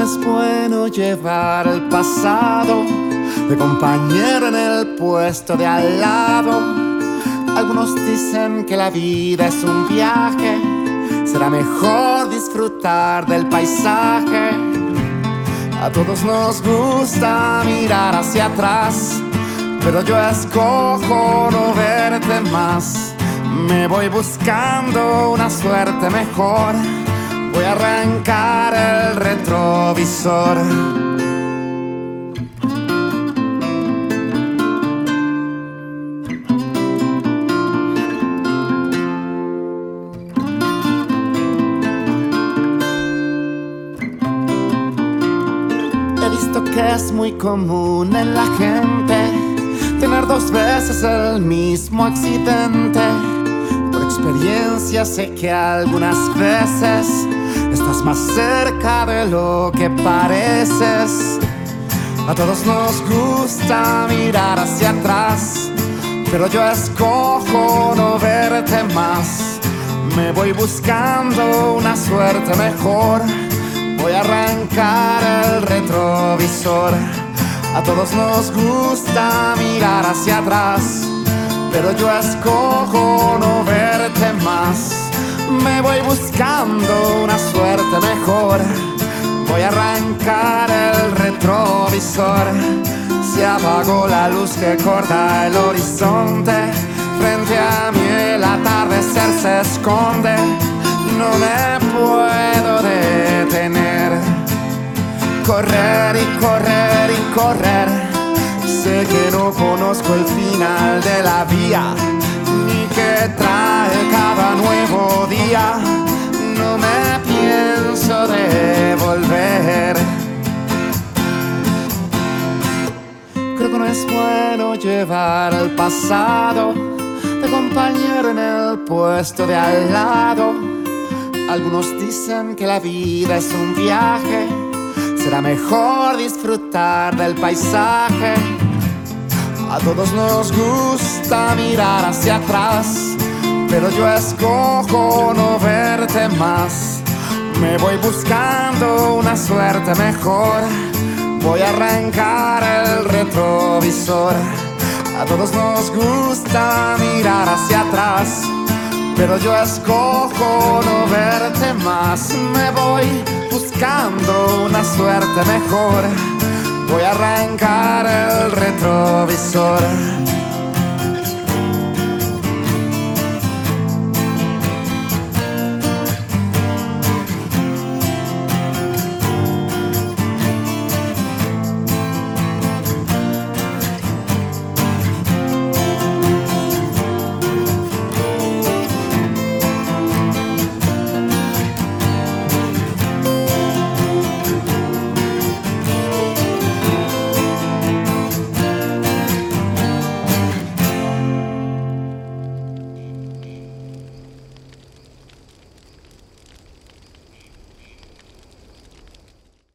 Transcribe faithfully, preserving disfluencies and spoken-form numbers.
es bueno llevar el pasado de compañero en el puesto de al lado. Algunos dicen que la vida es un viaje, será mejor disfrutar del paisaje. A todos nos gusta mirar hacia atrás, pero yo escojo no verte más. Me voy buscando una suerte mejor, voy a arrancar el retrovisor. He visto que es muy común en la gente tener dos veces el mismo accidente. Por experiencia sé que algunas veces estás más cerca de lo que pareces. A todos nos gusta mirar hacia atrás, pero yo escojo no verte más. Me voy buscando una suerte mejor, voy a arrancar el retrovisor. A todos nos gusta mirar hacia atrás, pero yo escojo no verte más. Me voy buscando una suerte mejor, voy a arrancar el retrovisor. Se apagó la luz que corta el horizonte, frente a mí el atardecer se esconde. No me puedo detener, correr y correr y correr. Sé que no conozco el final de la vía, ni que trae cada nuevo día. No me pienso devolver. Creo que no es bueno llevar el pasado de compañero en el puesto de al lado. Algunos dicen que la vida es un viaje, será mejor disfrutar del paisaje. A todos nos gusta mirar hacia atrás, pero yo escojo no verte más. Me voy buscando una suerte mejor, voy a arrancar el retrovisor. A todos nos gusta mirar hacia atrás, pero yo escojo no verte más. Me voy buscando una suerte mejor, voy a arrancar el retrovisor.